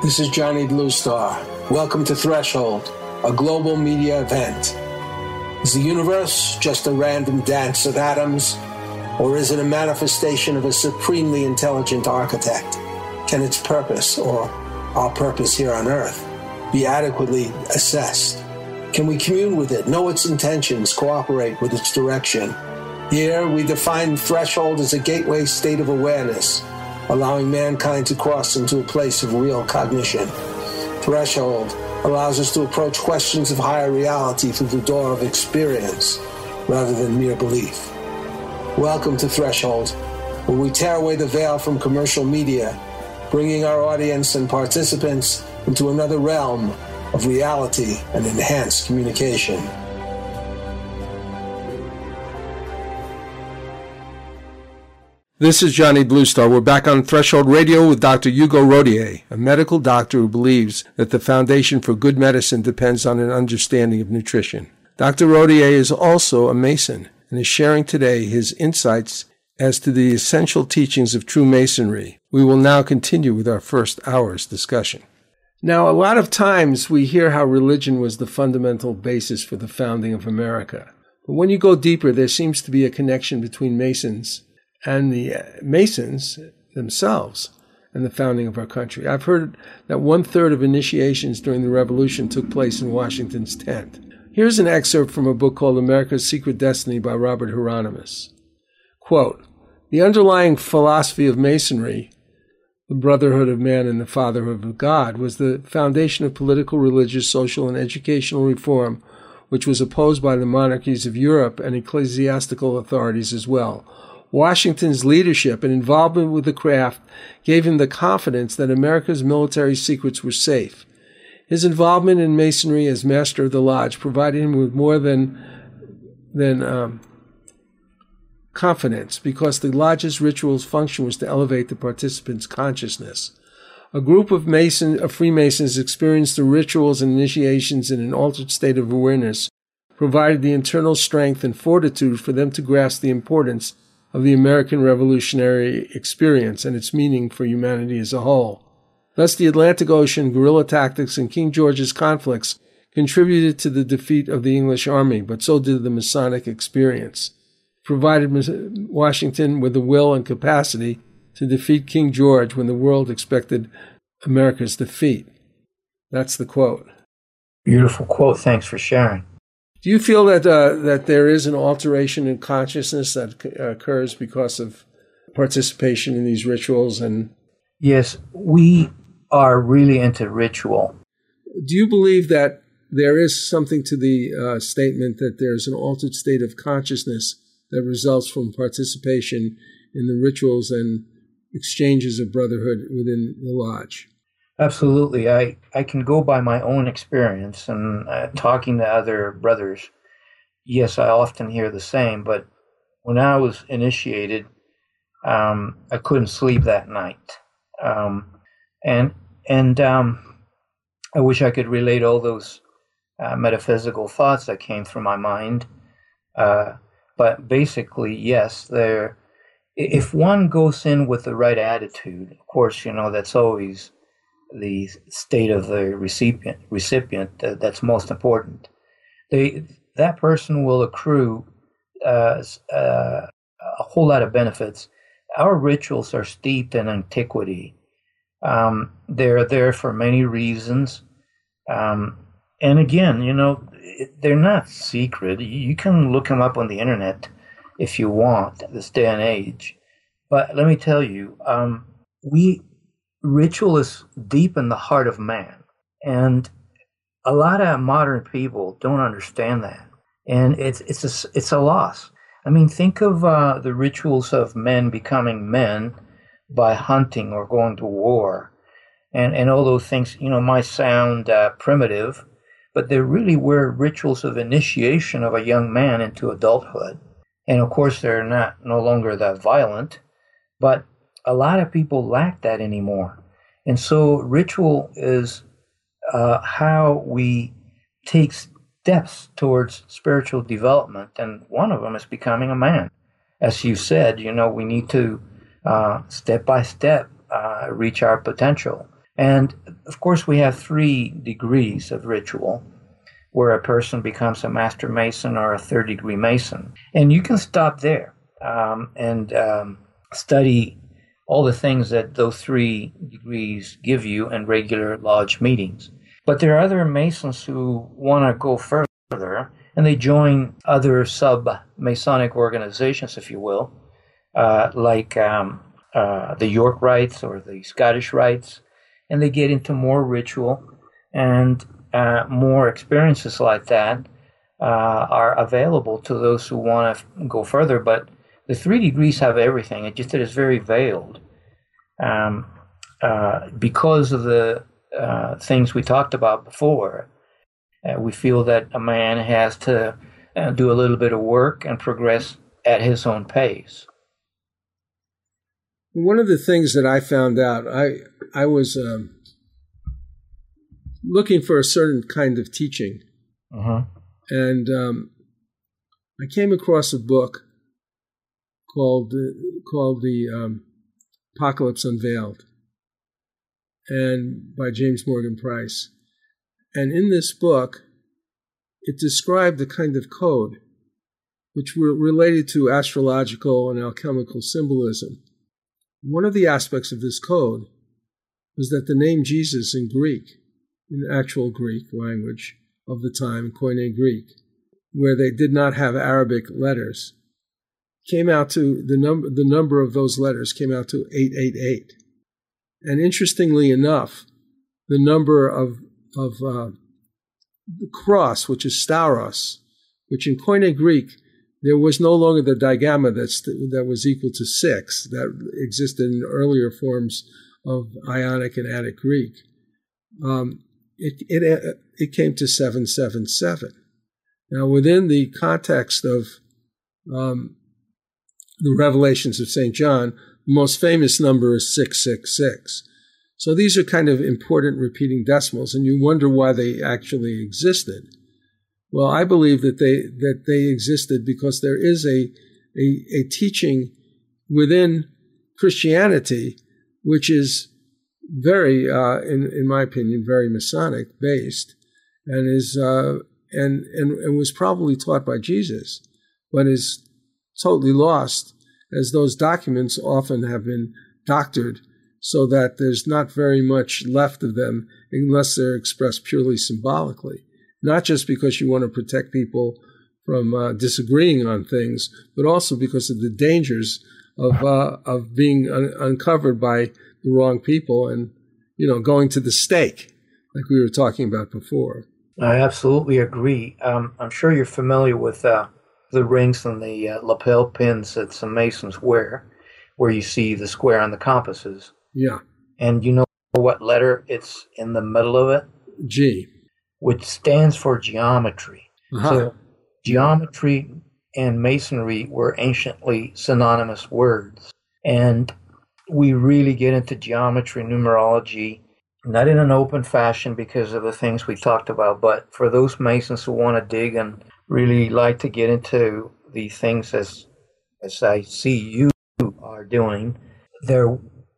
This is Johnny Bluestar. Welcome to Threshold, a global media event. Is the universe just a random dance of atoms, or is it a manifestation of a supremely intelligent architect? Can its purpose, or our purpose here on Earth, be adequately assessed? Can we commune with it, know its intentions, cooperate with its direction? Here, we define threshold as a gateway state of awareness, allowing mankind to cross into a place of real cognition. Threshold allows us to approach questions of higher reality through the door of experience rather than mere belief. Welcome to Threshold, where we tear away the veil from commercial media, bringing our audience and participants into another realm of reality and enhanced communication. This is Johnny Bluestar. We're back on Threshold Radio with Dr. Hugo Rodier, a medical doctor who believes that the foundation for good medicine depends on an understanding of nutrition. Dr. Rodier is also a Mason and is sharing today his insights as to the essential teachings of true Masonry. We will now continue with our first hour's discussion. Now, a lot of times we hear how religion was the fundamental basis for the founding of America. But when you go deeper, there seems to be a connection between Masons and the Masons themselves and the founding of our country. I've heard that 1/3 of initiations during the Revolution took place in Washington's tent. Here's an excerpt from a book called America's Secret Destiny by Robert Hieronymus. Quote, "The underlying philosophy of Masonry, the brotherhood of man and the fatherhood of God, was the foundation of political, religious, social, and educational reform, which was opposed by the monarchies of Europe and ecclesiastical authorities as well. Washington's leadership and involvement with the craft gave him the confidence that America's military secrets were safe. His involvement in Masonry as master of the lodge provided him with more than confidence, because the lodge's rituals function was to elevate the participants' consciousness. A group of Freemasons experienced the rituals and initiations in an altered state of awareness, provided the internal strength and fortitude for them to grasp the importance of the American revolutionary experience and its meaning for humanity as a whole. Thus, the Atlantic Ocean, guerrilla tactics, and King George's conflicts contributed to the defeat of the English army, but so did the Masonic experience. It provided Washington with the will and capacity to defeat King George when the world expected America's defeat." That's the quote. Beautiful quote. Thanks for sharing. Do you feel that there is an alteration in consciousness that occurs because of participation in these rituals? And yes, we are really into ritual. Do you believe that there is something to the statement that there's an altered state of consciousness that results from participation in the rituals and exchanges of brotherhood within the lodge? Absolutely. I can go by my own experience and talking to other brothers. Yes, I often hear the same, but when I was initiated, I couldn't sleep that night. And I wish I could relate all those metaphysical thoughts that came through my mind. But basically, yes, if one goes in with the right attitude, of course, that's always the state of the recipient that's most important. That person will accrue a whole lot of benefits. Our rituals are steeped in antiquity. They're there for many reasons. And again, they're not secret. You can look them up on the internet if you want, this day and age. But let me tell you, ritual is deep in the heart of man, and a lot of modern people don't understand that, and it's a loss. I mean, think of the rituals of men becoming men by hunting or going to war, and all those things. Might sound primitive, but they really were rituals of initiation of a young man into adulthood. And of course, they're no longer that violent, but a lot of people lack that anymore. And so ritual is how we take steps towards spiritual development. And one of them is becoming a man. As you said, we need to step by step reach our potential. And of course, we have 3 degrees of ritual, where a person becomes a Master Mason or a 3rd-degree Mason. And you can stop there and study all the things that those 3 degrees give you in regular lodge meetings. But there are other Masons who want to go further, and they join other sub-Masonic organizations, if you will, like the York Rites or the Scottish Rites, and they get into more ritual, and more experiences like that are available to those who want to go further. But the 3 degrees have everything. It's just that it's very veiled because of the things we talked about before. We feel that a man has to do a little bit of work and progress at his own pace. One of the things that I found out, I was looking for a certain kind of teaching, and I came across a book called the Apocalypse Unveiled, and by James Morgan Price. And in this book, it described the kind of code which were related to astrological and alchemical symbolism. One of the aspects of this code was that the name Jesus in Greek, in actual Greek language of the time, Koine Greek, where they did not have Arabic letters, came out to the number of those letters came out to 888. And interestingly enough, the number of the cross, which is stauros, which in Koine Greek, there was no longer the digamma that was equal to 6 that existed in earlier forms of Ionic and Attic Greek. It came to 777. Now, within the context of the Revelations of St. John, the most famous number is 666. So these are kind of important repeating decimals, and you wonder why they actually existed. Well, I believe that they existed because there is a teaching within Christianity which is very, in my opinion, very Masonic based, and is and was probably taught by Jesus, but is totally lost, as those documents often have been doctored, so that there's not very much left of them unless they're expressed purely symbolically. Not just because you want to protect people from disagreeing on things, but also because of the dangers of being uncovered by the wrong people and, going to the stake, like we were talking about before. I absolutely agree. I'm sure you're familiar with the rings and the lapel pins that some Masons wear, where you see the square on the compasses. Yeah. And you know what letter it's in the middle of it? G. Which stands for geometry. Uh-huh. So geometry and Masonry were anciently synonymous words. And we really get into geometry, numerology, not in an open fashion because of the things we talked about, but for those Masons who want to dig and really like to get into the things as I see you are doing, they're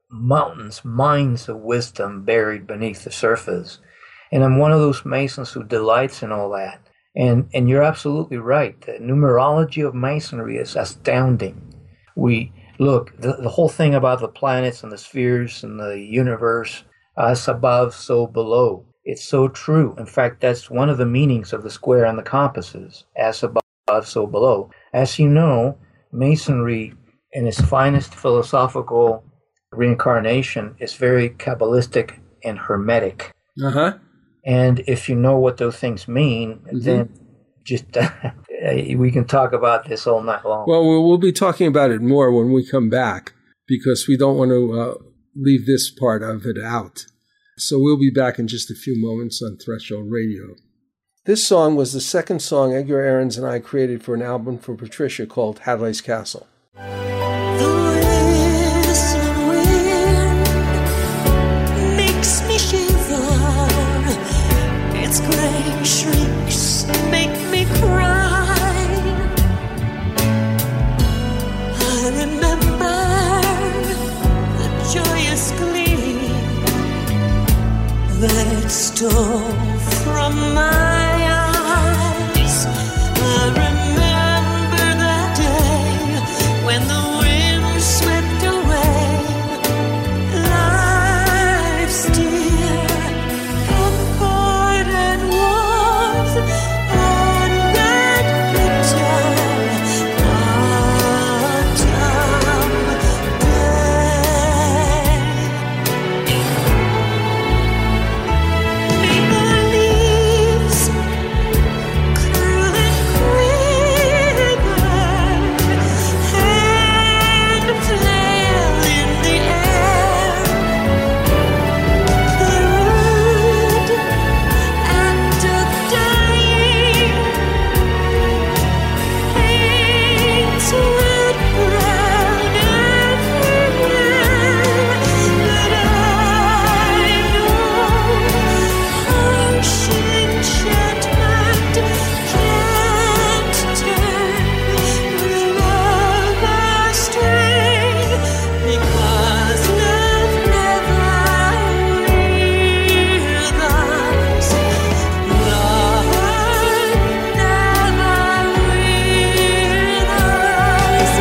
mines of wisdom buried beneath the surface. And I'm one of those Masons who delights in all that. And you're absolutely right. The numerology of Masonry is astounding. We look, the whole thing about the planets and the spheres and the universe, as above, so below. It's so true. In fact, that's one of the meanings of the square and the compasses, as above, so below. As you know, Masonry, in its finest philosophical reincarnation, is very Kabbalistic and Hermetic. Uh-huh. And if you know what those things mean, then just we can talk about this all night long. Well, we'll be talking about it more when we come back, because we don't want to leave this part of it out. So we'll be back in just a few moments on Threshold Radio. This song was the second song Edgar Ahrens and I created for an album for Patricia called Hadley's Castle. Gray shrieks make me cry. I remember the joyous glee it stole from my eyes. I remember that day when the wind swept away life's dear comforted warmth on that bitter autumn day. Maple leaves curl and quiver and flail in the air. The rude act of dying paints red brown everywhere. But I know harsh enchantment can't turn the love astray, because love never withers. Love never withers.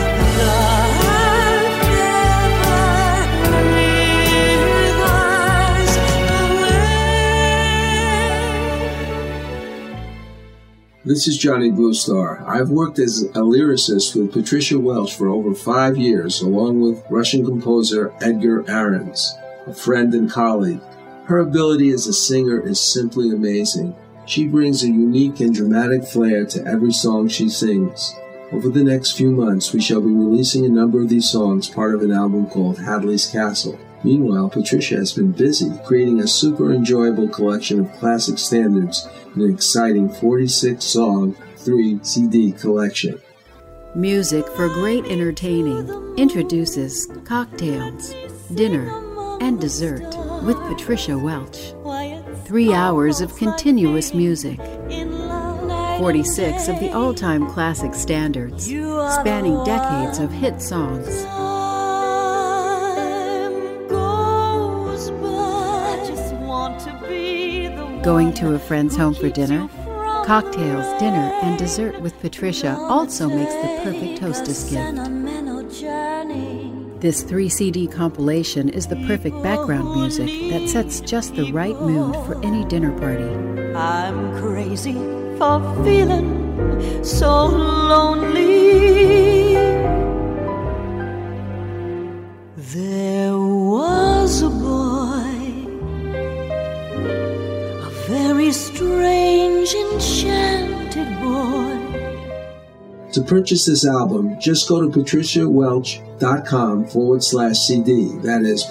This is Johnny Bluestar. I've worked as a lyricist with Patricia Welch for over 5 years, along with Russian composer Edgar Ahrens, a friend and colleague. Her ability as a singer is simply amazing. She brings a unique and dramatic flair to every song she sings. Over the next few months, we shall be releasing a number of these songs, part of an album called Hadley's Castle. Meanwhile, Patricia has been busy creating a super enjoyable collection of classic standards in an exciting 46-song, 3-CD collection. Music for Great Entertaining introduces Cocktails, Dinner, and Dessert with Patricia Welch. 3 hours of continuous music. 46 of the all-time classic standards, spanning decades of hit songs. Going to a friend's home for dinner? Cocktails, Dinner, and Dessert with Patricia also makes the perfect hostess gift. This 3-CD compilation is the perfect background music that sets just the right mood for any dinner party. I'm crazy for feeling so lonely. There was a boy, a very strange, enchanted boy. To purchase this album, just go to patriciawelch.com/CD. That is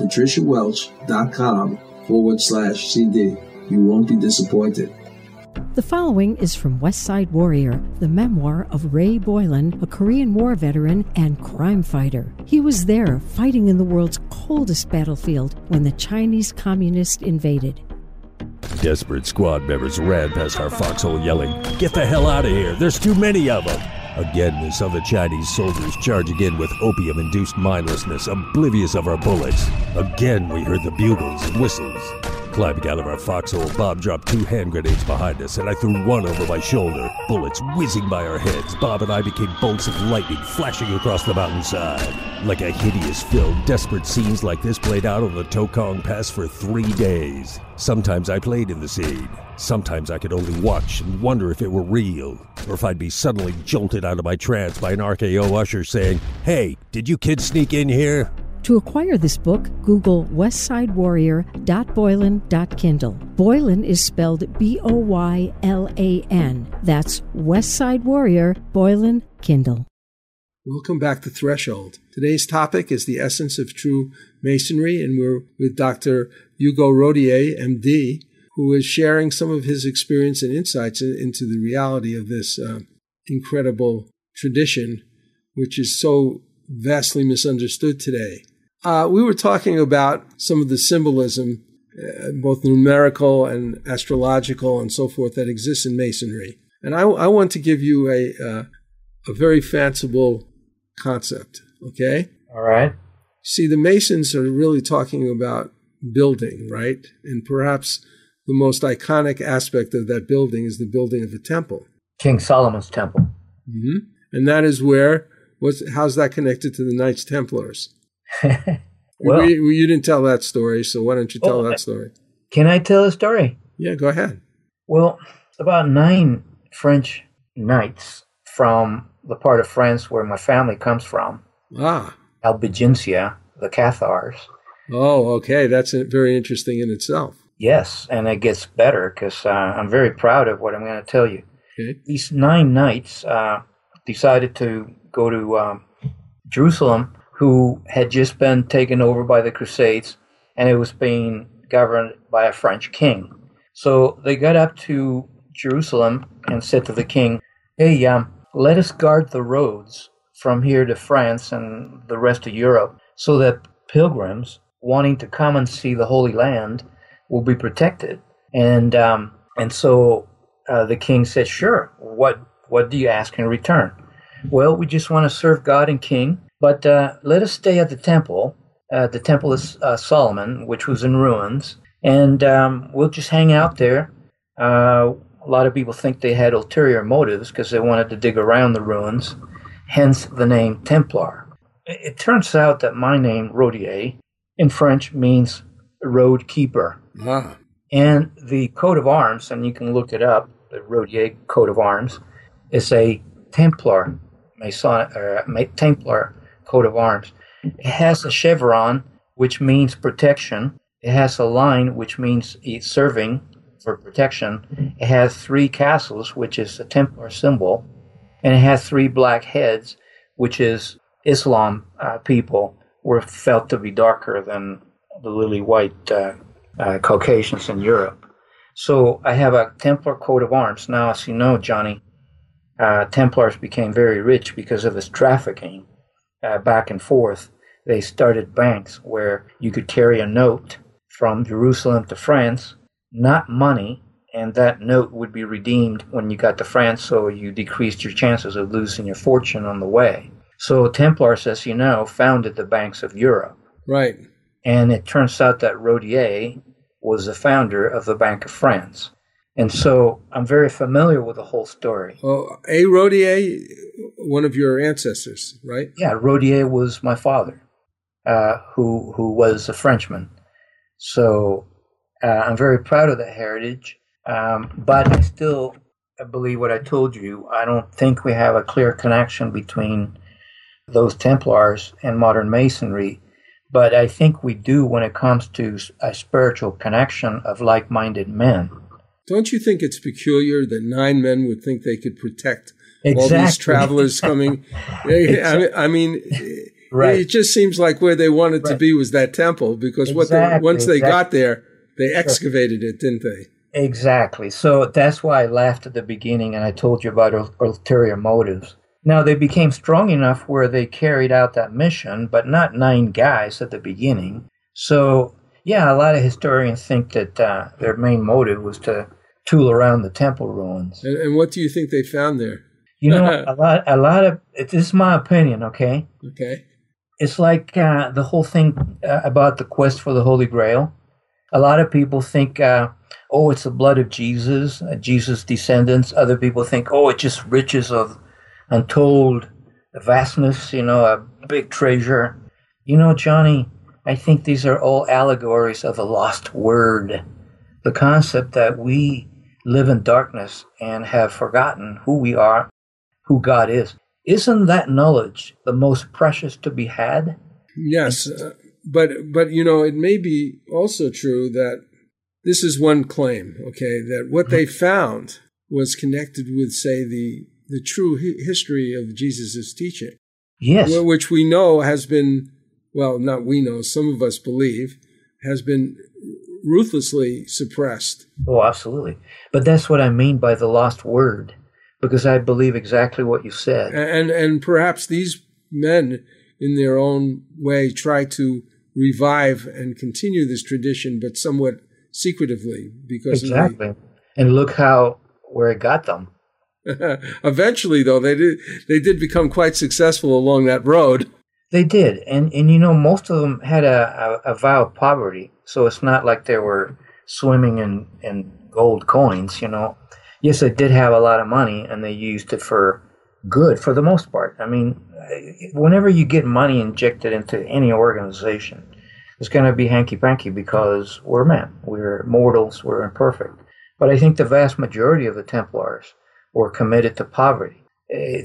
patriciawelch.com/CD. You won't be disappointed. The following is from West Side Warrior, the memoir of Ray Boylan, a Korean War veteran and crime fighter. He was there fighting in the world's coldest battlefield when the Chinese communists invaded. Desperate squad members ran past our foxhole yelling, "Get the hell out of here, there's too many of them!" Again, we saw the Chinese soldiers charging in with opium-induced mindlessness, oblivious of our bullets. Again, we heard the bugles and whistles. Climbing out of our foxhole, Bob dropped 2 hand grenades behind us, and I threw one over my shoulder. Bullets whizzing by our heads, Bob and I became bolts of lightning flashing across the mountainside. Like a hideous film, desperate scenes like this played out on the Tokong Pass for 3 days. Sometimes I played in the scene. Sometimes I could only watch and wonder if it were real, or if I'd be suddenly jolted out of my trance by an RKO usher saying, "Hey, did you kids sneak in here?" To acquire this book, Google westsidewarrior.boylan.kindle. Boylan is spelled Boylan. That's Westside Warrior, Boylan, Kindle. Welcome back to Threshold. Today's topic is the essence of true Masonry, and we're with Dr. Hugo Rodier, MD, who is sharing some of his experience and insights into the reality of this incredible tradition, which is so vastly misunderstood today. We were talking about some of the symbolism, both numerical and astrological and so forth, that exists in Masonry. And I want to give you a very fanciful concept, okay? All right. See, the Masons are really talking about building, right? And perhaps the most iconic aspect of that building is the building of a temple. King Solomon's temple. Mm-hmm. And that is where, how's that connected to the Knights Templars? Well, you didn't tell that story, so why don't you tell that story? Can I tell a story? Yeah, go ahead. Well, about 9 French knights from the part of France where my family comes from, Albigensia, the Cathars. Oh, okay. That's very interesting in itself. Yes, and it gets better because I'm very proud of what I'm going to tell you. Okay. These 9 knights decided to go to Jerusalem, who had just been taken over by the Crusades, and it was being governed by a French king. So they got up to Jerusalem and said to the king, hey, let us guard the roads from here to France and the rest of Europe so that pilgrims wanting to come and see the Holy Land will be protected. And so the king said, sure, what do you ask in return? Well, we just want to serve God and King, but let us stay at the temple of Solomon, which was in ruins, and we'll just hang out there. A lot of people think they had ulterior motives because they wanted to dig around the ruins, hence the name Templar. It turns out that my name, Rodier, in French means road keeper. Ah. And the coat of arms, and you can look it up, the Rodier coat of arms, is a Templar, Templar coat of arms. It has a chevron, which means protection. It has a line, which means it's serving for protection. It has 3 castles, which is a Templar symbol. And it has 3 black heads, which is Islam people were felt to be darker than the lily white Caucasians in Europe. So I have a Templar coat of arms. Now, as you know, Johnny, Templars became very rich because of this trafficking back and forth. They started banks where you could carry a note from Jerusalem to France, not money, and that note would be redeemed when you got to France, so you decreased your chances of losing your fortune on the way. So Templars, as you know, founded the banks of Europe. Right. And it turns out that Rodier was the founder of the Bank of France. And so I'm very familiar with the whole story. Oh, A. Rodier, one of your ancestors, right? Yeah, Rodier was my father, who was a Frenchman. So I'm very proud of that heritage. But I still believe what I told you. I don't think we have a clear connection between those Templars and modern Masonry. But I think we do when it comes to a spiritual connection of like-minded men. Don't you think it's peculiar that 9 men would think they could protect Exactly. all these travelers coming? I mean, right. It just seems like where they wanted to be was that temple, because once they got there, they excavated it, didn't they? Exactly. So that's why I laughed at the beginning and I told you about ulterior motives. Now, they became strong enough where they carried out that mission, but not 9 guys at the beginning. So, yeah, a lot of historians think that their main motive was to tool around the temple ruins. And what do you think they found there? You know, a lot of, this is my opinion, okay? Okay. It's like the whole thing about the quest for the Holy Grail. A lot of people think, it's the blood of Jesus, Jesus' descendants. Other people think, it's just riches of untold vastness, a big treasure. Johnny, I think these are all allegories of the lost word. The concept that we live in darkness and have forgotten who we are, who God is. Isn't that knowledge the most precious to be had? Yes, but it may be also true that this is one claim, okay, that what they found was connected with, say, the true history of Jesus' teaching. Yes. Which we know has been, well, not we know, some of us believe, has been ruthlessly suppressed. Oh, absolutely. But that's what I mean by the lost word, because I believe exactly what you said. And perhaps these men, in their own way, try to revive and continue this tradition, but somewhat secretively, because exactly. And look where it got them. Eventually, though, they did become quite successful along that road. They did, and most of them had a vow of poverty, so it's not like they were swimming in gold coins, Yes, they did have a lot of money, and they used it for good for the most part. I mean, whenever you get money injected into any organization, it's going to be hanky-panky because we're men. We're mortals. We're imperfect. But I think the vast majority of the Templars were committed to poverty. I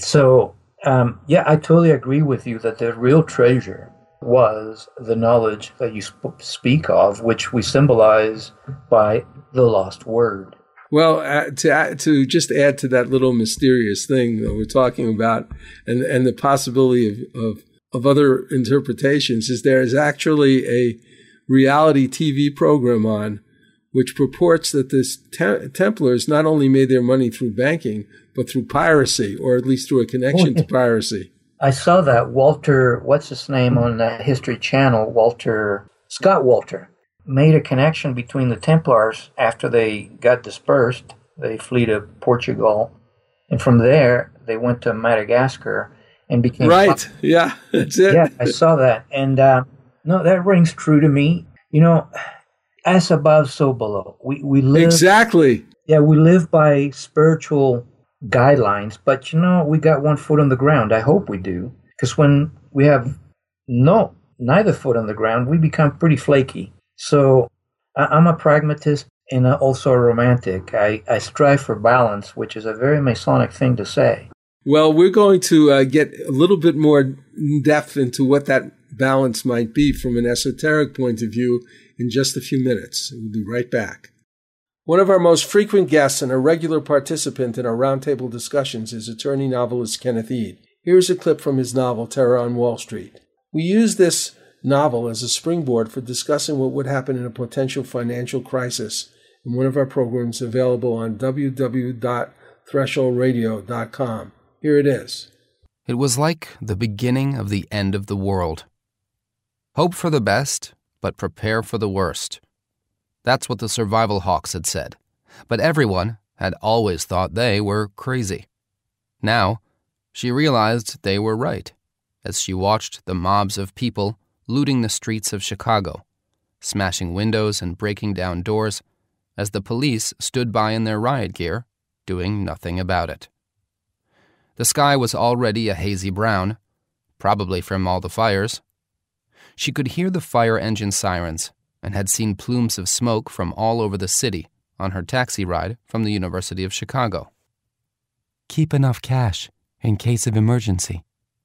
totally agree with you that the real treasure was the knowledge that you speak of, which we symbolize by the lost word. Well, to just add to that little mysterious thing that we're talking about, and the possibility of other interpretations, is there is actually a reality TV program on which purports that the Templars not only made their money through banking, but through piracy, or at least through a connection to piracy. I saw that. Walter, what's his name on the History Channel, Scott Walter, made a connection between the Templars after they got dispersed. They flee to Portugal, and from there they went to Madagascar and became right. Yeah, that's it. Yeah, I saw that, and no, that rings true to me. As above, so below. We live exactly. Yeah, we live by spiritual guidelines, but we got one foot on the ground. I hope we do, because when we have neither foot on the ground, we become pretty flaky. So I'm a pragmatist and also a romantic. I strive for balance, which is a very Masonic thing to say. Well, we're going to get a little bit more in depth into what that balance might be from an esoteric point of view in just a few minutes. We'll be right back. One of our most frequent guests and a regular participant in our roundtable discussions is attorney novelist Kenneth Eade. Here's a clip from his novel, Terror on Wall Street. We use this novel as a springboard for discussing what would happen in a potential financial crisis in one of our programs available on www.thresholdradio.com. Here it is. It was like the beginning of the end of the world. Hope for the best, but prepare for the worst. That's what the survival hawks had said, but everyone had always thought they were crazy. Now, she realized they were right, as she watched the mobs of people looting the streets of Chicago, smashing windows and breaking down doors, as the police stood by in their riot gear, doing nothing about it. The sky was already a hazy brown, probably from all the fires. She could hear the fire engine sirens and had seen plumes of smoke from all over the city on her taxi ride from the University of Chicago. Keep enough cash in case of emergency.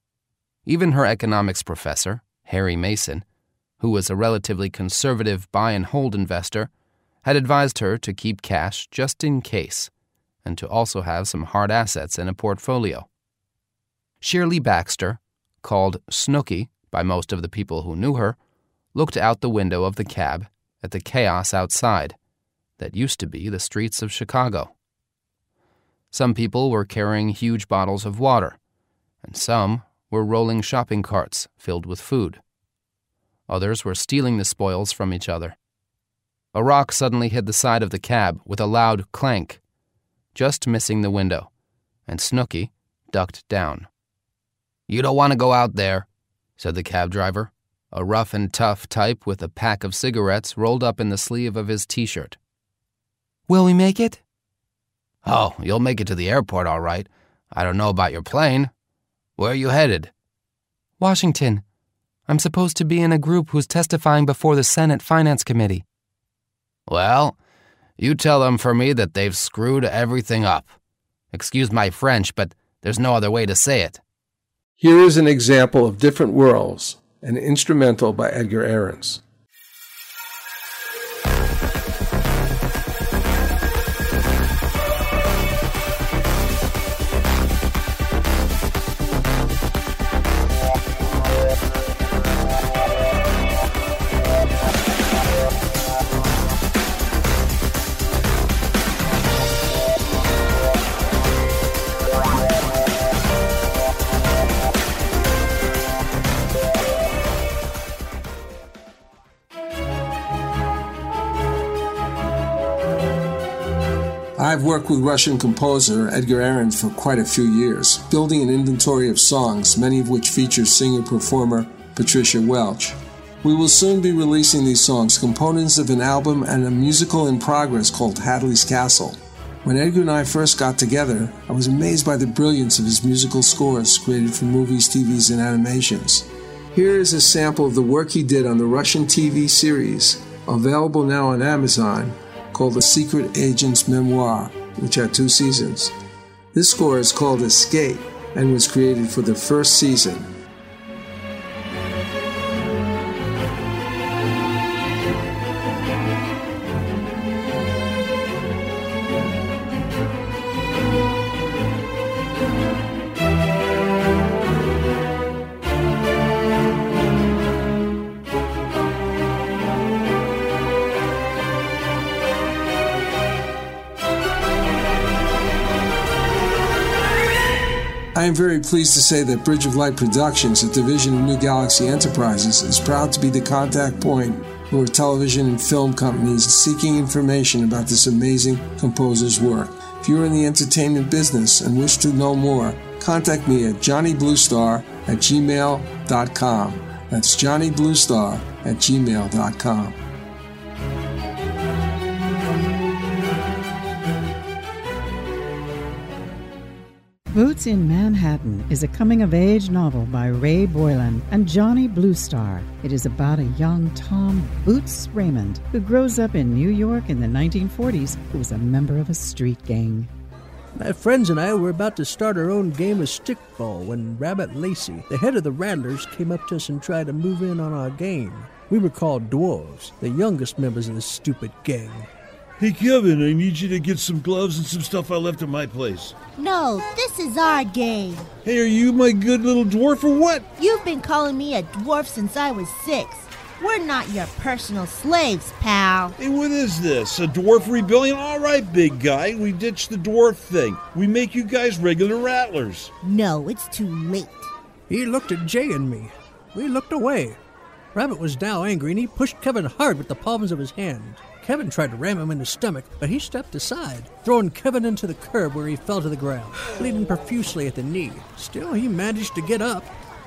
Even her economics professor, Harry Mason, who was a relatively conservative buy-and-hold investor, had advised her to keep cash just in case, and to also have some hard assets in a portfolio. Shirley Baxter, called Snooky by most of the people who knew her, looked out the window of the cab at the chaos outside that used to be the streets of Chicago. Some people were carrying huge bottles of water, and some were rolling shopping carts filled with food. Others were stealing the spoils from each other. A rock suddenly hit the side of the cab with a loud clank, just missing the window, and Snooky ducked down. "You don't want to go out there," said the cab driver, a rough and tough type with a pack of cigarettes rolled up in the sleeve of his T-shirt. "Will we make it?" "Oh, you'll make it to the airport all right. I don't know about your plane. Where are you headed?" "Washington. I'm supposed to be in a group who's testifying before the Senate Finance Committee." "Well, you tell them for me that they've screwed everything up. Excuse my French, but there's no other way to say it." Here is an example of Different Worlds, an instrumental by Edgar Ahrens. I've worked with Russian composer Edgar Ahrens for quite a few years, building an inventory of songs, many of which feature singer-performer Patricia Welch. We will soon be releasing these songs, components of an album and a musical in progress called Hadley's Castle. When Edgar and I first got together, I was amazed by the brilliance of his musical scores created for movies, TVs, and animations. Here is a sample of the work he did on the Russian TV series, available now on Amazon, called The Secret Agent's Memoir, which had 2 seasons. This score is called Escape and was created for the first season. I am very pleased to say that Bridge of Light Productions, a division of New Galaxy Enterprises, is proud to be the contact point for television and film companies seeking information about this amazing composer's work. If you are in the entertainment business and wish to know more, contact me at johnnybluestar@gmail.com. That's johnnybluestar@gmail.com. Boots in Manhattan is a coming-of-age novel by Ray Boylan and Johnny Bluestar. It is about a young Tom Boots Raymond who grows up in New York in the 1940s who was a member of a street gang. My friends and I were about to start our own game of stickball when Rabbit Lacey, the head of the Rattlers, came up to us and tried to move in on our game. We were called Dwarves, the youngest members of this stupid gang. Hey, Kevin, I need you to get some gloves and some stuff I left at my place. No, this is our game. Hey, are you my good little dwarf or what? You've been calling me a dwarf since I was 6. We're not your personal slaves, pal. Hey, what is this? A dwarf rebellion? All right, big guy. We ditched the dwarf thing. We make you guys regular rattlers. No, it's too late. He looked at Jay and me. We looked away. Rabbit was now angry, and he pushed Kevin hard with the palms of his hand. Kevin tried to ram him in the stomach, but he stepped aside, throwing Kevin into the curb where he fell to the ground, bleeding profusely at the knee. Still, he managed to get up.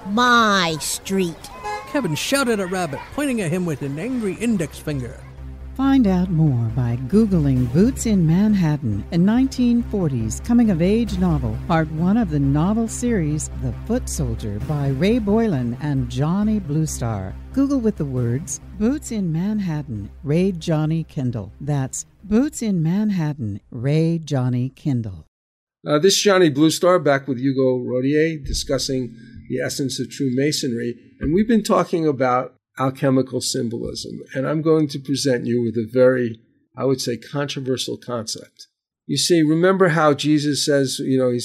My street. Kevin shouted at Rabbit, pointing at him with an angry index finger. Find out more by Googling Boots in Manhattan, a 1940s coming-of-age novel, part 1 of the novel series The Foot Soldier by Ray Boylan and Johnny Bluestar. Google with the words, Boots in Manhattan, Ray Johnny Kindle. That's Boots in Manhattan, Ray Johnny Kindle. This is Johnny Bluestar back with Hugo Rodier discussing the essence of true Masonry. And we've been talking about alchemical symbolism, and I'm going to present you with a very, I would say, controversial concept. You see, remember how Jesus says,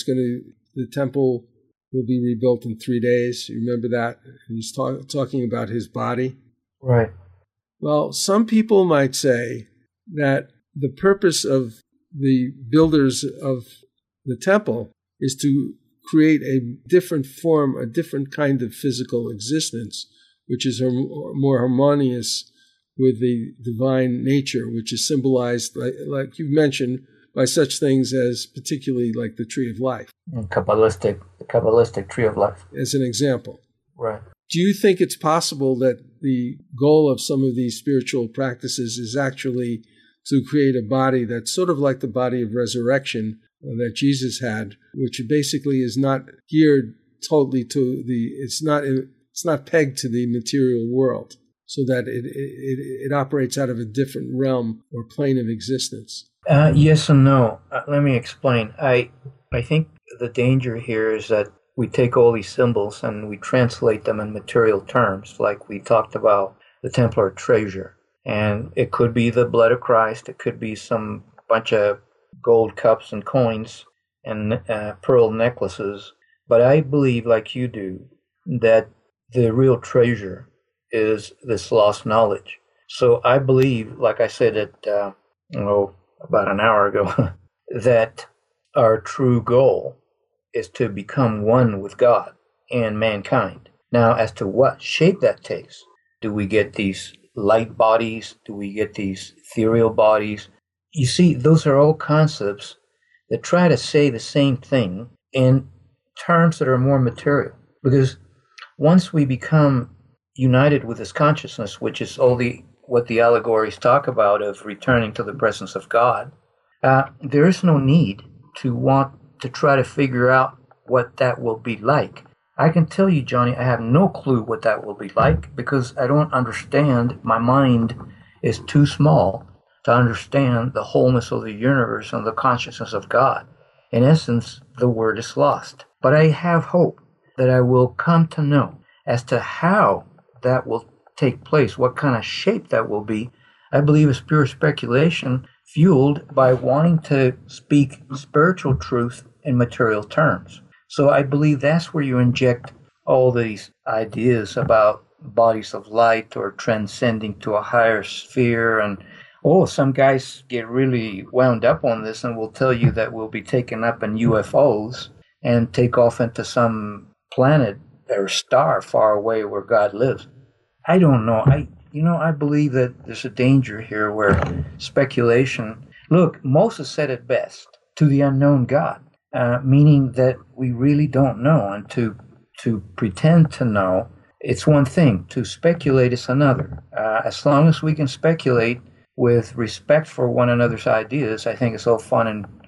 the temple will be rebuilt in 3 days. You remember that? He's talking about his body. Right. Well, some people might say that the purpose of the builders of the temple is to create a different form, a different kind of physical existence, which is more harmonious with the divine nature, which is symbolized, like you've mentioned, by such things as particularly like the Tree of Life. And the Kabbalistic Tree of Life. As an example. Right. Do you think it's possible that the goal of some of these spiritual practices is actually to create a body that's sort of like the body of resurrection that Jesus had, which basically is not geared totally to it's not pegged to the material world, so that it operates out of a different realm or plane of existence? Yes and no. Let me explain. I think the danger here is that we take all these symbols and we translate them in material terms, like we talked about the Templar treasure. And it could be the blood of Christ. It could be some bunch of gold cups and coins and pearl necklaces. But I believe, like you do, that the real treasure is this lost knowledge. So I believe, like I said about an hour ago, that our true goal is to become one with God and mankind. Now, as to what shape that takes, do we get these light bodies? Do we get these ethereal bodies? You see, those are all concepts that try to say the same thing in terms that are more material. Because once we become united with this consciousness, which is what the allegories talk about of returning to the presence of God, there is no need to want to try to figure out what that will be like. I can tell you, Johnny, I have no clue what that will be like because I don't understand. My mind is too small to understand the wholeness of the universe and the consciousness of God. In essence, the word is lost. But I have hope that I will come to know as to how that will take place, what kind of shape that will be. I believe it's pure speculation fueled by wanting to speak spiritual truth in material terms. So I believe that's where you inject all these ideas about bodies of light or transcending to a higher sphere. And some guys get really wound up on this and will tell you that we'll be taken up in UFOs and take off into some planet or star far away where God lives. I don't know. I believe that there's a danger here where speculation. Look, Moses said it best, to the unknown God, meaning that we really don't know. And to pretend to know, it's one thing. To speculate is another. As long as we can speculate with respect for one another's ideas, I think it's all fun,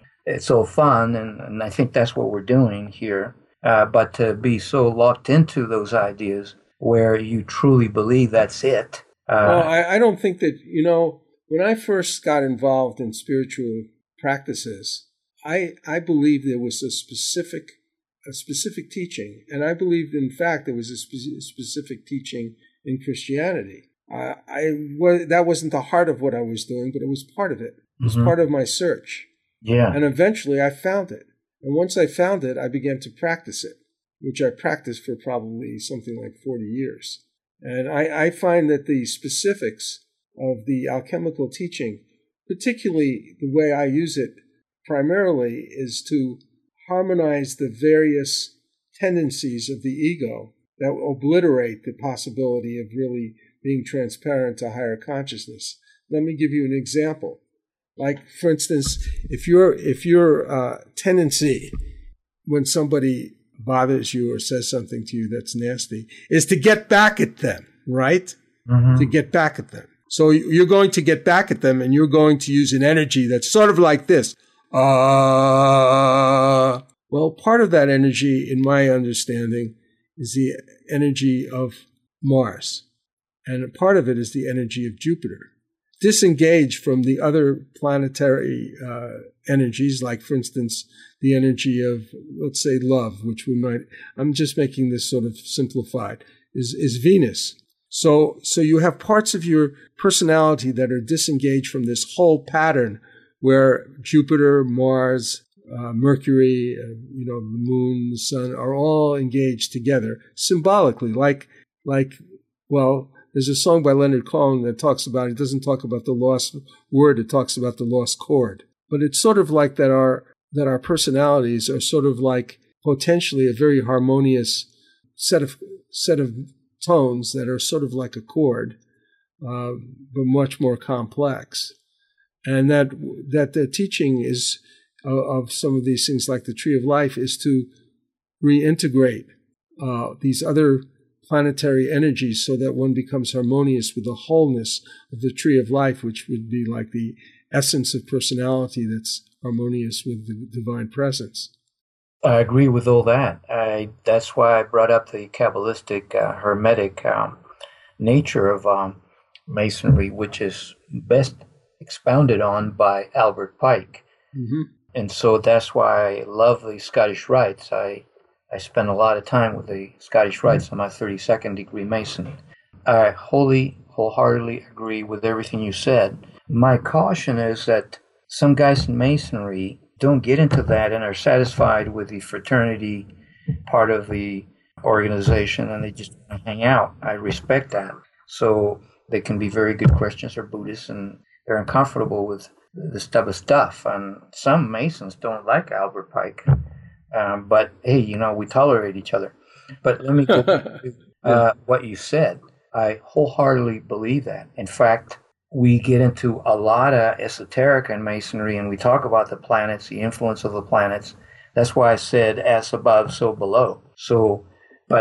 and I think that's what we're doing here. But to be so locked into those ideas where you truly believe that's it. Well, I don't think that, when I first got involved in spiritual practices, I believed there was a specific teaching. And I believed, in fact, there was a specific teaching in Christianity. That wasn't the heart of what I was doing, but it was part of it. It was part of my search. Yeah. And eventually I found it. And once I found it, I began to practice it, which I practiced for probably something like 40 years. And I find that the specifics of the alchemical teaching, particularly the way I use it primarily, is to harmonize the various tendencies of the ego that obliterate the possibility of really being transparent to higher consciousness. Let me give you an example. Like, for instance, if your tendency when somebody bothers you or says something to you that's nasty is to get back at them, right? Mm-hmm. To get back at them. So you're going to get back at them and you're going to use an energy that's sort of like this. Well, part of that energy, in my understanding, is the energy of Mars. And a part of it is the energy of Jupiter. Disengaged from the other planetary energies, like, for instance, the energy of, let's say, love, which I'm just making this sort of simplified, is Venus. So you have parts of your personality that are disengaged from this whole pattern where Jupiter, Mars, Mercury, the moon, the sun are all engaged together symbolically, there's a song by Leonard Cohen that talks about, it doesn't talk about the lost word, it talks about the lost chord. But it's sort of like that our personalities are sort of like potentially a very harmonious set of tones that are sort of like a chord, but much more complex. And that the teaching is of some of these things, like the Tree of Life, is to reintegrate these other planetary energies so that one becomes harmonious with the wholeness of the Tree of Life, which would be like the essence of personality that's harmonious with the divine presence. I agree with all that. That's why I brought up the Kabbalistic, Hermetic nature of Masonry, which is best expounded on by Albert Pike. Mm-hmm. And so that's why I love the Scottish Rites. I spend a lot of time with the Scottish Rites. I'm a 32nd degree Mason. I wholeheartedly agree with everything you said. My caution is that some guys in Masonry don't get into that and are satisfied with the fraternity part of the organization and they just hang out. I respect that. So they can be very good Christians or Buddhists and they're uncomfortable with this type of stuff. And some Masons don't like Albert Pike. But hey, we tolerate each other. But let me go to what you said. I wholeheartedly believe that. In fact, we get into a lot of esoteric in Masonry, and we talk about the planets, the influence of the planets. That's why I said, as above, so below. So, but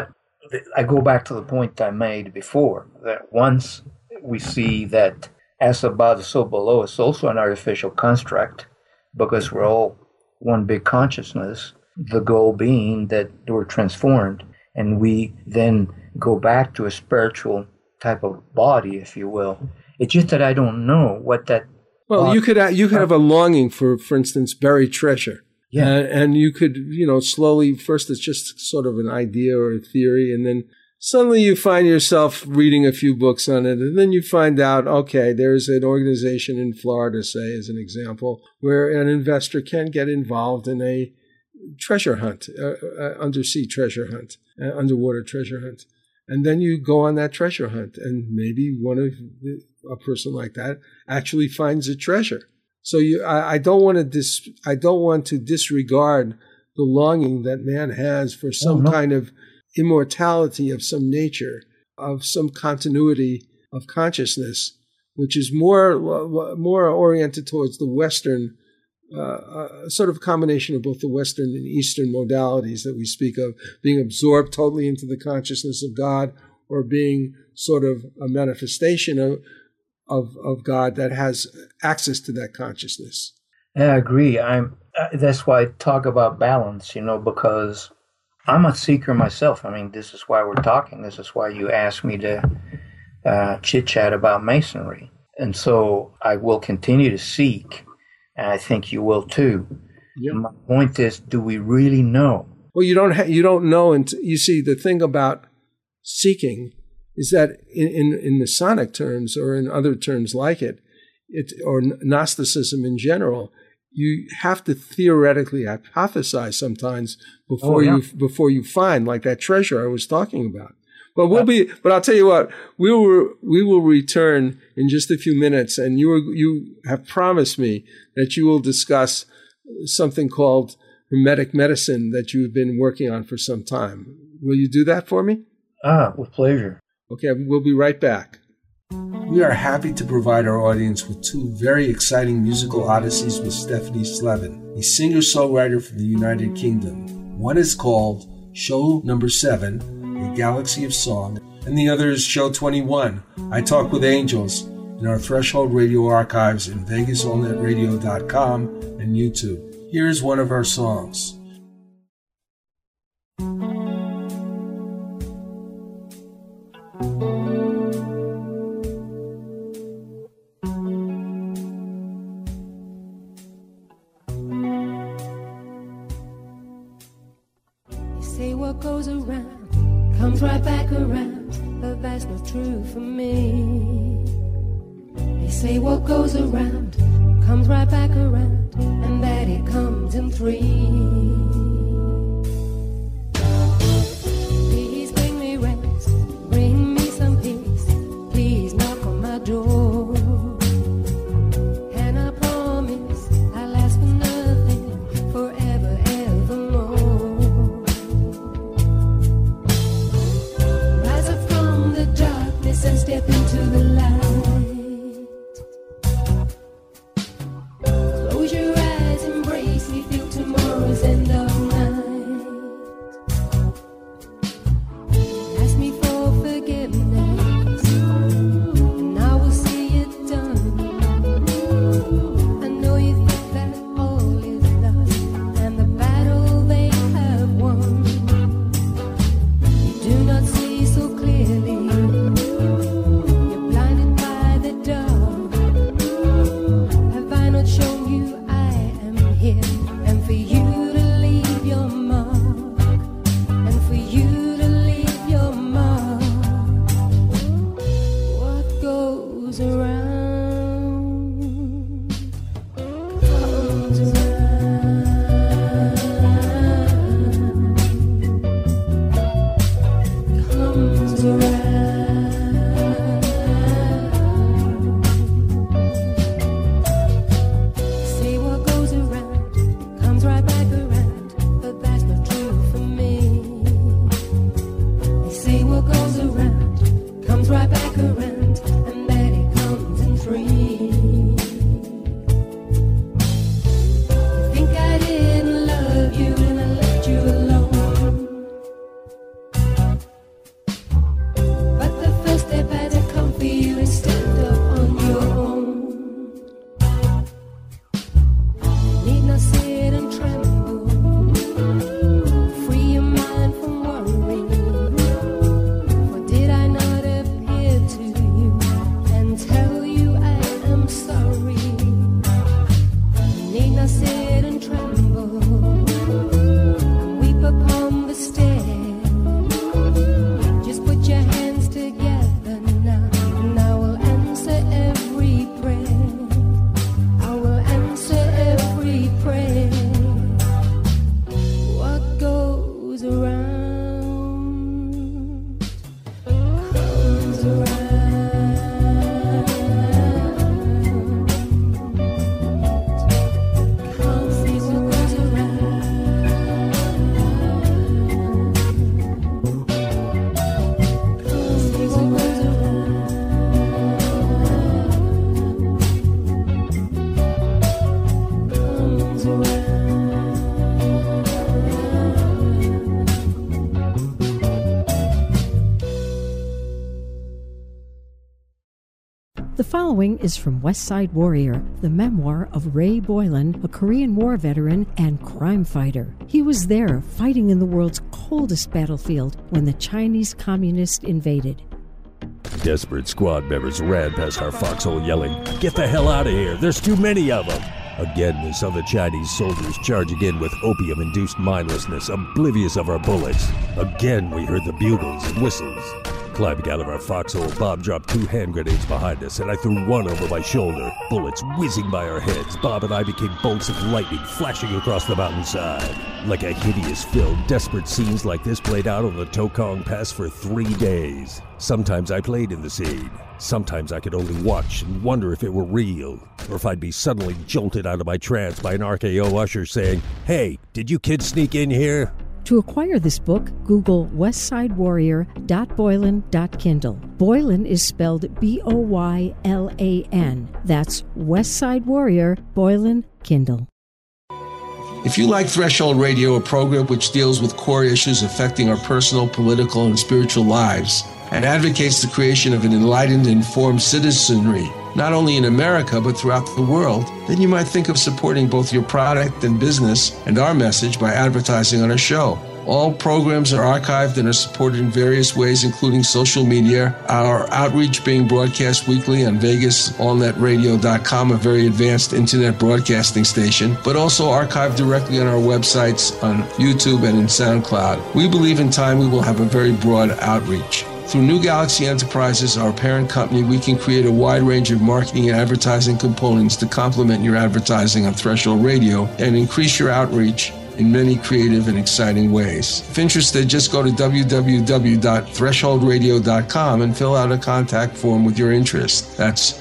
I go back to the point I made before, that once we see that as above, so below, it's also an artificial construct, because we're all one big consciousness, the goal being that we're transformed, and we then go back to a spiritual type of body, if you will. It's just that I don't know what that... Well, you could have a longing for instance, buried treasure. Yeah. And you could, slowly, first it's just sort of an idea or a theory, and then suddenly you find yourself reading a few books on it, and then you find out, okay, there's an organization in Florida, say, as an example, where an investor can get involved in a treasure hunt, undersea treasure hunt, underwater treasure hunt. And then you go on that treasure hunt, and maybe a person like that actually finds a treasure. So I don't want to disregard the longing that man has for some kind of immortality of some nature, of some continuity of consciousness, which is more oriented towards the Western, sort of combination of both the Western and Eastern modalities that we speak of, being absorbed totally into the consciousness of God, or being sort of a manifestation of God that has access to that consciousness. Yeah, I agree. That's why I talk about balance, because I'm a seeker myself. I mean, this is why we're talking. This is why you asked me to chit-chat about Masonry. And so I will continue to seek, and I think you will too. Yep. My point is, do we really know? Well, you don't know. And you see, the thing about seeking is that in Masonic terms, or in other terms like it, or Gnosticism in general, you have to theoretically hypothesize sometimes before you find, like that treasure I was talking about. But but I'll tell you what, we will return in just a few minutes, and you have promised me that you will discuss something called Hermetic medicine that you've been working on for some time. Will you do that for me? With pleasure. Okay, we'll be right back. We are happy to provide our audience with two very exciting musical odysseys with Stephanie Slevin, a singer-songwriter from the United Kingdom. One is called Show Number 7, A Galaxy of Song, and the other is Show 21, I Talk with Angels, in our Threshold Radio archives in VegasAllNetRadio.com and YouTube. Here is one of our songs. Goes around, comes right back around, but that's not true for me. They say what goes around, comes right back around, and that it comes in three. Please bring me rest, bring me some peace, please knock on my door. And I promise I'll ask for nothing forever, evermore. And step into the light. Close your eyes, embrace me, feel tomorrow. following is from West Side Warrior, the memoir of Ray Boylan, a Korean War veteran and crime fighter. He was there fighting in the world's coldest battlefield when the Chinese communists invaded. Desperate squad members ran past our foxhole yelling, "Get the hell out of here! There's too many of them!" Again, we saw the Chinese soldiers charging in with opium-induced mindlessness, oblivious of our bullets. Again, we heard the bugles and whistles. Climbing out of our foxhole, Bob dropped 2 hand grenades behind us, and I threw one over my shoulder. Bullets whizzing by our heads, Bob and I became bolts of lightning flashing across the mountainside. Like a hideous film, desperate scenes like this played out on the Tokong Pass for 3 days. Sometimes I played in the scene. Sometimes I could only watch and wonder if it were real, or if I'd be suddenly jolted out of my trance by an RKO usher saying, "Hey, did you kids sneak in here?" To acquire this book, Google westsidewarrior.boylan.kindle. Boylan is spelled Boylan. That's West Side Warrior, Boylan, Kindle. If you like Threshold Radio, a program which deals with core issues affecting our personal, political, and spiritual lives, and advocates the creation of an enlightened, informed citizenry, not only in America, but throughout the world, then you might think of supporting both your product and business and our message by advertising on our show. All programs are archived and are supported in various ways, including social media, our outreach being broadcast weekly on VegasAllNetRadio.com, a very advanced internet broadcasting station, but also archived directly on our websites, on YouTube and in SoundCloud. We believe in time we will have a very broad outreach. Through New Galaxy Enterprises, our parent company, we can create a wide range of marketing and advertising components to complement your advertising on Threshold Radio and increase your outreach in many creative and exciting ways. If interested, just go to www.thresholdradio.com and fill out a contact form with your interest. That's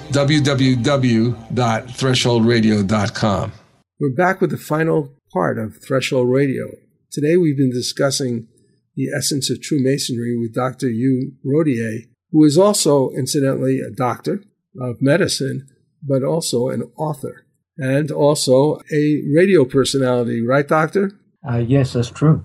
www.thresholdradio.com. We're back with the final part of Threshold Radio. Today we've been discussing the essence of true masonry with Dr. Hugh Rodier, who is also, incidentally, a doctor of medicine, but also an author and also a radio personality. Right, Doctor? Yes, that's true.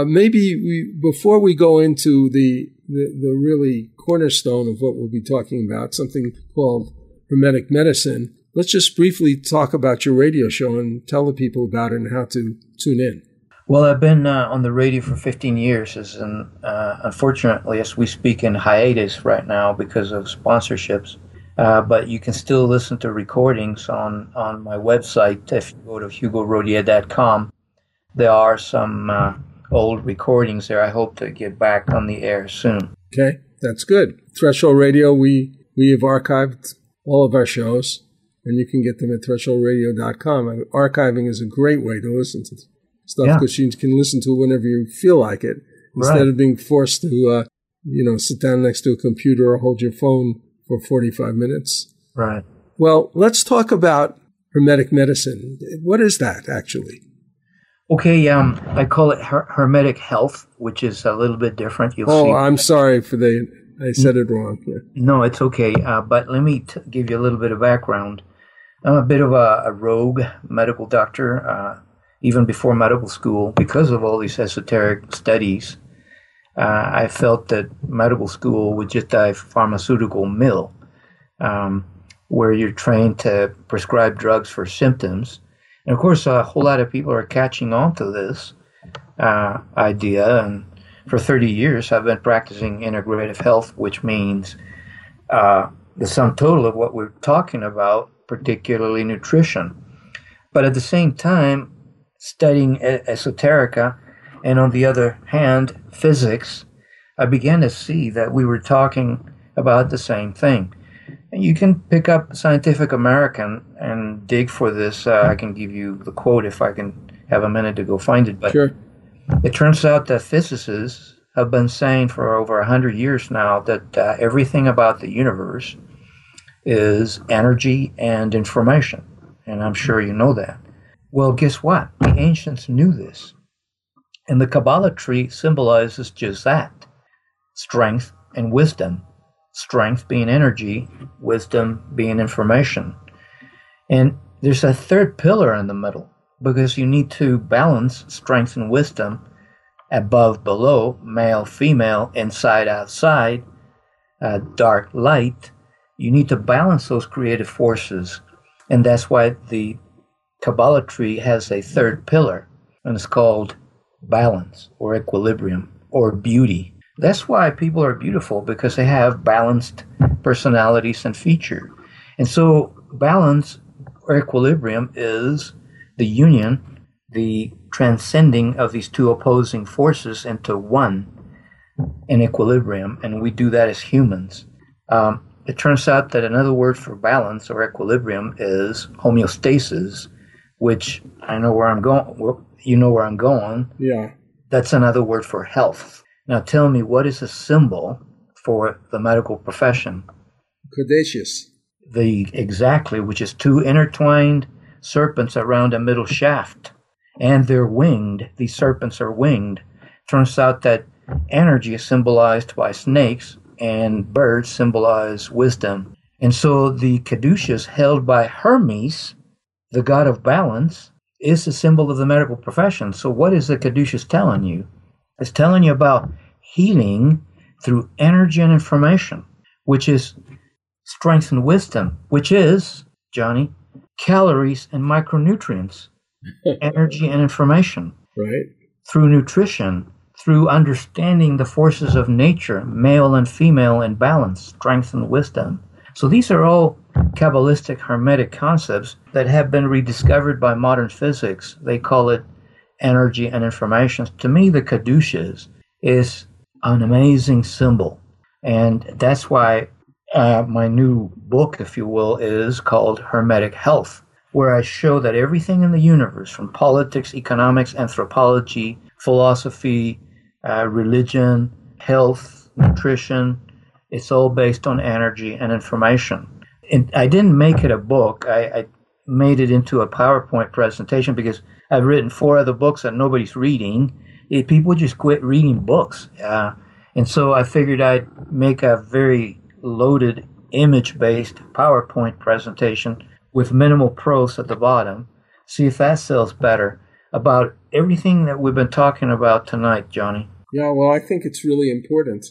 Before we go into the really cornerstone of what we'll be talking about, something called Hermetic Medicine, let's just briefly talk about your radio show and tell the people about it and how to tune in. Well, I've been on the radio for 15 years, unfortunately, as we speak, in hiatus right now because of sponsorships. But you can still listen to recordings on my website. If you go to HugoRodier.com, there are some old recordings there. I hope to get back on the air soon. Okay, that's good. Threshold Radio, we have archived all of our shows, and you can get them at thresholdradio.com. Archiving is a great way to listen to stuff because you can listen to it whenever you feel like it, instead of being forced to, sit down next to a computer or hold your phone for 45 minutes. Right. Well, let's talk about Hermetic Medicine. What is that, actually? Okay, I call it Hermetic Health, which is a little bit different. You'll see. I'm sorry I said it wrong. Yeah. No, it's okay. But let me give you a little bit of background. I'm a bit of a rogue medical doctor. Even before medical school, because of all these esoteric studies, I felt that medical school was just a pharmaceutical mill where you're trained to prescribe drugs for symptoms. And of course, a whole lot of people are catching on to this idea. And for 30 years, I've been practicing integrative health, which means the sum total of what we're talking about, particularly nutrition. But at the same time, studying esoterica, and on the other hand, physics, I began to see that we were talking about the same thing. And you can pick up Scientific American and dig for this. I can give you the quote if I can have a minute to go find it. But sure. It turns out that physicists have been saying for over 100 years now that everything about the universe is energy and information. And I'm sure you know that. Well, guess what? The ancients knew this. And the Kabbalah tree symbolizes just that. Strength and wisdom. Strength being energy, wisdom being information. And there's a third pillar in the middle, because you need to balance strength and wisdom, above, below, male, female, inside, outside, dark, light. you need to balance those creative forces. And that's why the Kabbalah tree has a third pillar, and it's called balance or equilibrium or beauty. That's why people are beautiful, because they have balanced personalities and features. And so balance or equilibrium is the union, the transcending of these two opposing forces into one, in equilibrium, and we do that as humans. It turns out that another word for balance or equilibrium is homeostasis, which I know where I'm going. You know where I'm going. Yeah. That's another word for health. Now tell me, what is a symbol for the medical profession? Caduceus. Exactly, which is two intertwined serpents around a middle shaft. And they're winged. These serpents are winged. Turns out that energy is symbolized by snakes, and birds symbolize wisdom. And so the caduceus held by Hermes, the god of balance, is a symbol of the medical profession. So what is the caduceus telling you? It's telling you about healing through energy and information, which is strength and wisdom, which is, Johnny, calories and micronutrients, energy and information. Right. Through nutrition, through understanding the forces of nature, male and female in balance, strength and wisdom. So these are all Kabbalistic Hermetic concepts that have been rediscovered by modern physics. They call it energy and information. To me, the caduceus is an amazing symbol. And that's why my new book, if you will, is called Hermetic Health, where I show that everything in the universe, from politics, economics, anthropology, philosophy, religion, health, nutrition, it's all based on energy and information. And I didn't make it a book. I made it into a PowerPoint presentation because I've written 4 other books that nobody's reading. People just quit reading books. And so I figured I'd make a very loaded image-based PowerPoint presentation with minimal prose at the bottom. See if that sells better, about everything that we've been talking about tonight, Johnny. Yeah, well, I think it's really important.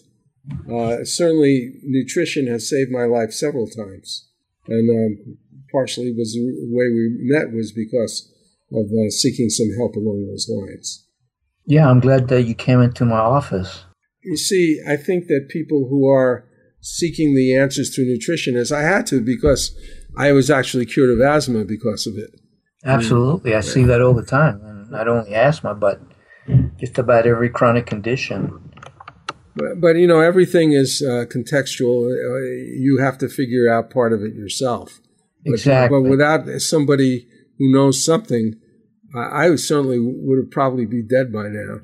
Certainly, nutrition has saved my life several times. And partially was the way we met was because of seeking some help along those lines. Yeah, I'm glad that you came into my office. You see, I think that people who are seeking the answers through nutrition, as I had to, because I was actually cured of asthma because of it. Absolutely. I see that all the time. And not only asthma, but just about every chronic condition. But you know, everything is contextual. You have to figure out part of it yourself. Exactly. But without somebody who knows something, I certainly would have probably be dead by now.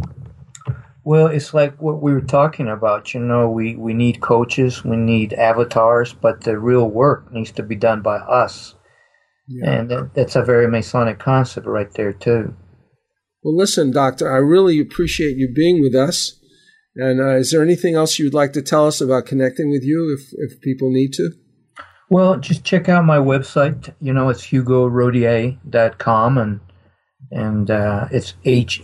Well, it's like what we were talking about. You know, we need coaches, we need avatars, but the real work needs to be done by us. Yeah. And that's a very Masonic concept right there, too. Well, listen, Doctor, I really appreciate you being with us. And is there anything else you'd like to tell us about connecting with you if people need to? Well, just check out my website. You know, it's HugoRodier.com, and it's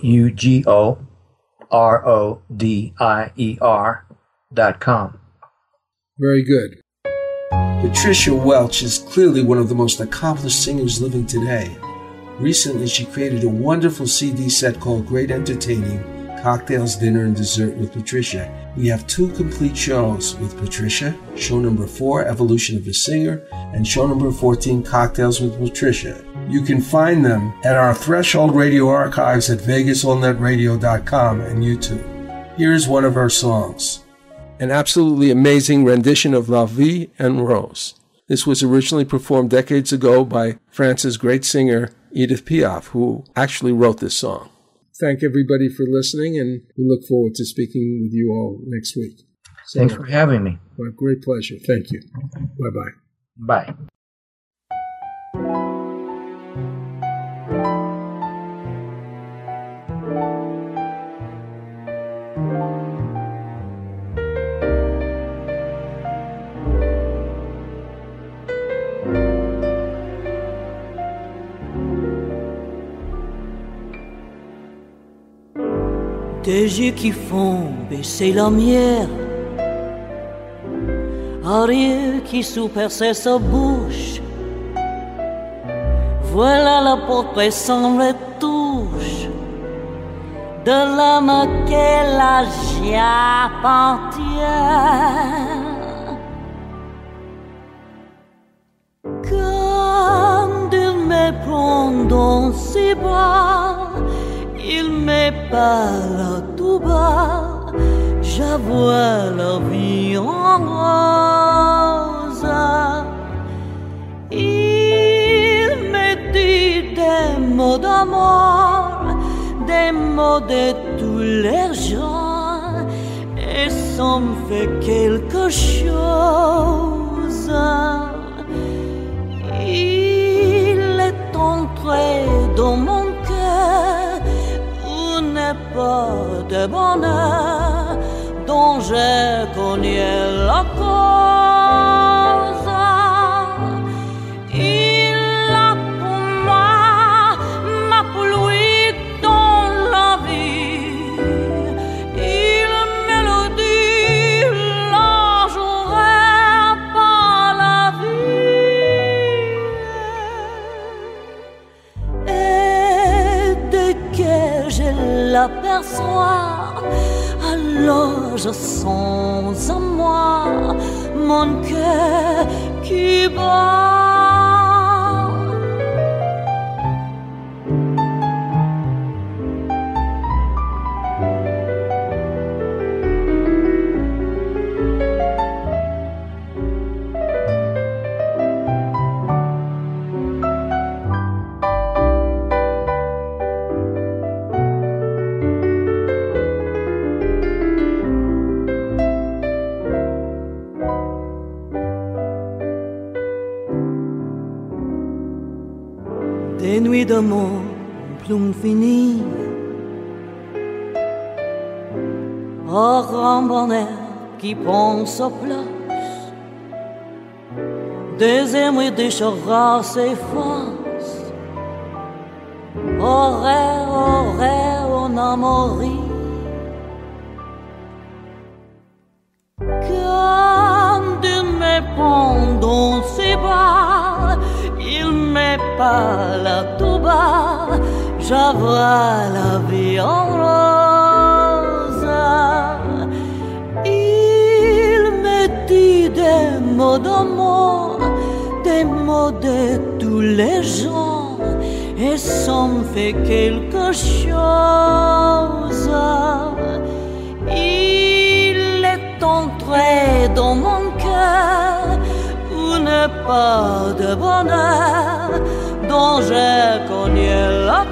HugoRodier.com. Very good. Patricia Welch is clearly one of the most accomplished singers living today. Recently, she created a wonderful CD set called Great Entertaining, Cocktails, Dinner, and Dessert with Patricia. We have 2 complete shows with Patricia, show number 4, Evolution of a Singer, and show number 14, Cocktails with Patricia. You can find them at our Threshold Radio archives at VegasAllNetRadio.com and YouTube. Here's one of our songs. An absolutely amazing rendition of La Vie en Rose. This was originally performed decades ago by France's great singer Edith Piaf, who actually wrote this song. Thank everybody for listening, and we look forward to speaking with you all next week. So, thanks for having me. My great pleasure. Thank you. Bye-bye. Bye. Des yeux qui font baisser la lumière Arieux qui sous-perçait sa bouche. Voilà le portrait sans retouche de l'homme qu'elle a j'appartient. Quand il me prend dans ses bras, il me parle tout bas, j'avoue la vie en rose. Il me dit des mots d'amour, des mots de tous les gens, et ça me fait quelque chose. Il est entré dans mon cœur une part de bonheur dont j'ai connu la cause. Il a pour moi ma pluie dans la vie. Il me le dit, là j'aurai pas la vie. Et dès que je l'aperçois, alors je sens en moi mon cœur qui bat. Des nuits de mon plume finie, au grand bonheur qui pense aux places, des émuis des chauffeurs s'effacent, au rêve, on a mouru. Quand il me prend dans ses bras, il me parle tout bas, j'avoue la vie en rose. Il me dit des mots d'amour, des mots de tous les gens, et ça me fait quelque chose. Il est entré dans mon cœur une part de bonheur dont j'ai connu la